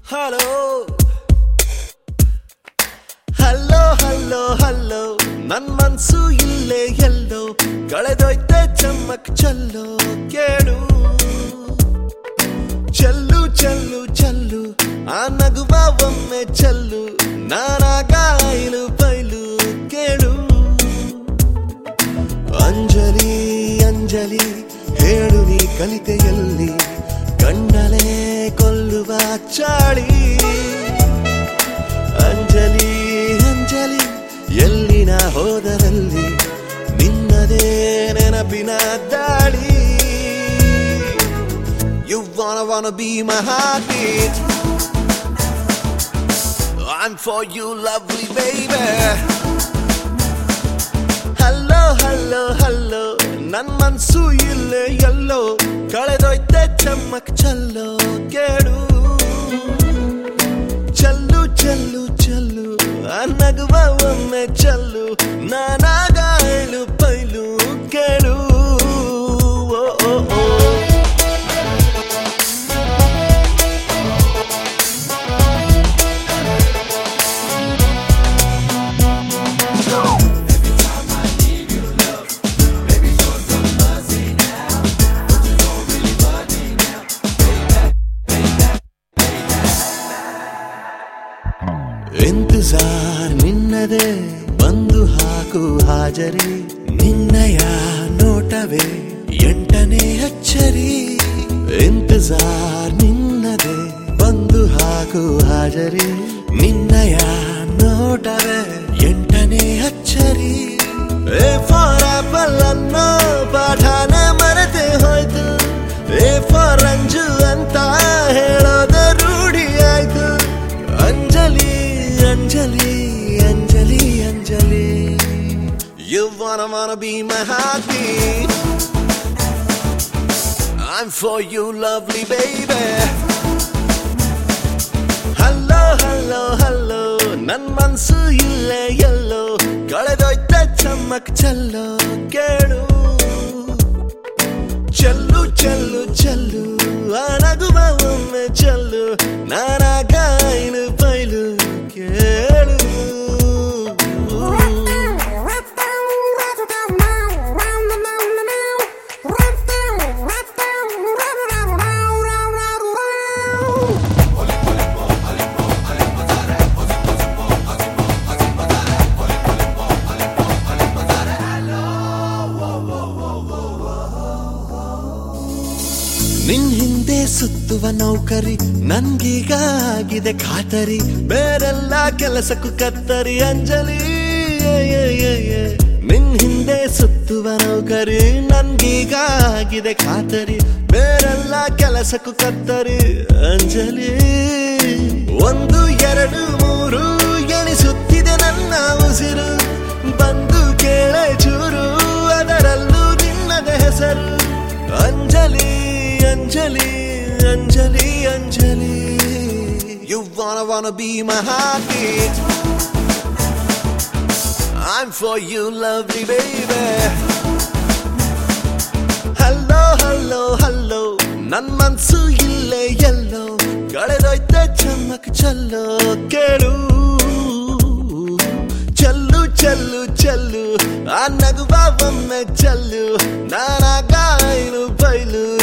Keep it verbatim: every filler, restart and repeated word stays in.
hello hello hello hello ನನ್ ಮನ್ಸು ಇಲ್ಲೇ ಎಲ್ಲೋ ಕಳೆದೋಯ್ತೆ ಚಮ್ಮಕ್ ಚಲ್ಲೋ ಕೇಳು ಚಲ್ಲು ಚಲ್ಲು ಚಲ್ಲು ಆ ನಗುವ ಒಮ್ಮೆ ಚಲ್ಲು ನಾನಾಗ ಐಲು ಬೈಲು ಕೇಳು ಅಂಜಲಿ ಅಂಜಲಿ ಹೇಳು ನೀ ಕಲಿತೆಯಲ್ಲಿ ಕಣ್ಣಲೇ ಕೊಲ್ಲುವ ಚಾಳಿ ಅಂಜಲಿ ಅಂಜಲಿ ಎಲ್ಲಿನ ಹೋದರಲ್ಲಿ ನಿನ್ನದೇ ನೆನಪಿನ ದಾಳಿ You wanna wanna be my heartbeat I'm for you lovely baby Hello hello hello ನನ್ ಮನ್ಸು ಇಲ್ಲೇ ಎಲ್ಲೋ ಕಳೆದೋಯ್ತೆ ಚಮ್ಮಕ್ ಚಲ್ಲೋ ಕೇಳು ಚಲ್ಲು ಚಲ್ಲು ಚಲ್ಲು ಆ ನಗುವ ಒಮ್ಮೆ ಚಲ್ಲು ನಾನಾಗ ಐಲು ಬೈಲು ಕೇಳು ಓ ಓ ಓ ಇಂತಜಾರ್ ನಿನ್ನದೇ ಬಂದು ಹಾಕು ಹಾಜರಿ ನಿನ್ನಯ ನೋಟವೇ ಎಂಟನೇ ಅಚ್ಚರಿ ಇಂತಜಾರ್ ನಿನ್ನದೇ ಬಂದು ಹಾಕು ಹಾಜರಿ ನಿನ್ನಯ ನೋಟವೇ ಎಂಟನೇ ಅಚ್ಚರಿ ಎ ಫಾರ್ ಆಪಲ್ ಅನ್ನೋ ಪಾಠಾನ ಮರೆತೆ ಹೋಯ್ತು ಎ ಫಾರ್ ರಂಜು ಅಂತ ಹೇಳೋದ ರೂಢಿ ಆಯ್ತು Anjali Anjali Anjali Anjali You wanna wanna be my heartbeat I'm for you lovely baby Hello hello hello ನನ್ ಮನ್ಸು ಇಲ್ಲೇ ಎಲ್ಲೋ ಕಳೆದೋಯ್ತೆ ಚಮ್ಮಕ್ ಚಲ್ಲೋ ಕೇಳು ಚಲ್ಲು ಚಲ್ಲು ಚಲ್ಲು ಆ ನಗುವ ಒಮ್ಮೆ ಚಲ್ಲು ನಾನಾಗ ಐಲು ಬೈಲು ಕೇಳು ನಿನ್ ಹಿಂದೆ ಸುತ್ತುವ ನೌಕರಿ ನನ್ಗೀಗ ಆಗಿದೆ ಖಾತರಿ ಬೇರೆಲ್ಲ ಕೆಲಸಕ್ಕೂ ಕತ್ತರಿ ಅಂಜಲಿ ನಿನ್ ಹಿಂದೆ ಸುತ್ತುವ ನೌಕರಿ ನನ್ಗೀಗ ಆಗಿದೆ ಖಾತರಿ ಬೇರೆಲ್ಲ ಕೆಲಸಕ್ಕೂ ಕತ್ತರಿ ಅಂಜಲಿ ಒಂದು ಎರಡು ಮೂರು ಎಣಿಸುತ್ತಿದೆ ನನ್ನ ಉಸಿರು ಬಂದು ಕೇಳೆ ಚೂರು ಅದರಲ್ಲೂ ನಿನ್ನದ ಹೆಸರು Anjali Anjali Anjali Anjali You wanna wanna be my heartbeat I'm for you lovely baby Hello hello hello ನನ್ ಮನ್ಸು ಇಲ್ಲೇ ಎಲ್ಲೋ ಕಳೆದೋಯ್ತೆ ಚಮ್ಮಕ್ ಚಲ್ಲೋ ಕೇಳು ಚಲ್ಲು ಚಲ್ಲು ಚಲ್ಲು ಆ ನಗುವ ಒಮ್ಮೆ ಚಲ್ಲು ನಾನಾಗ ಐಲು ಬೈಲು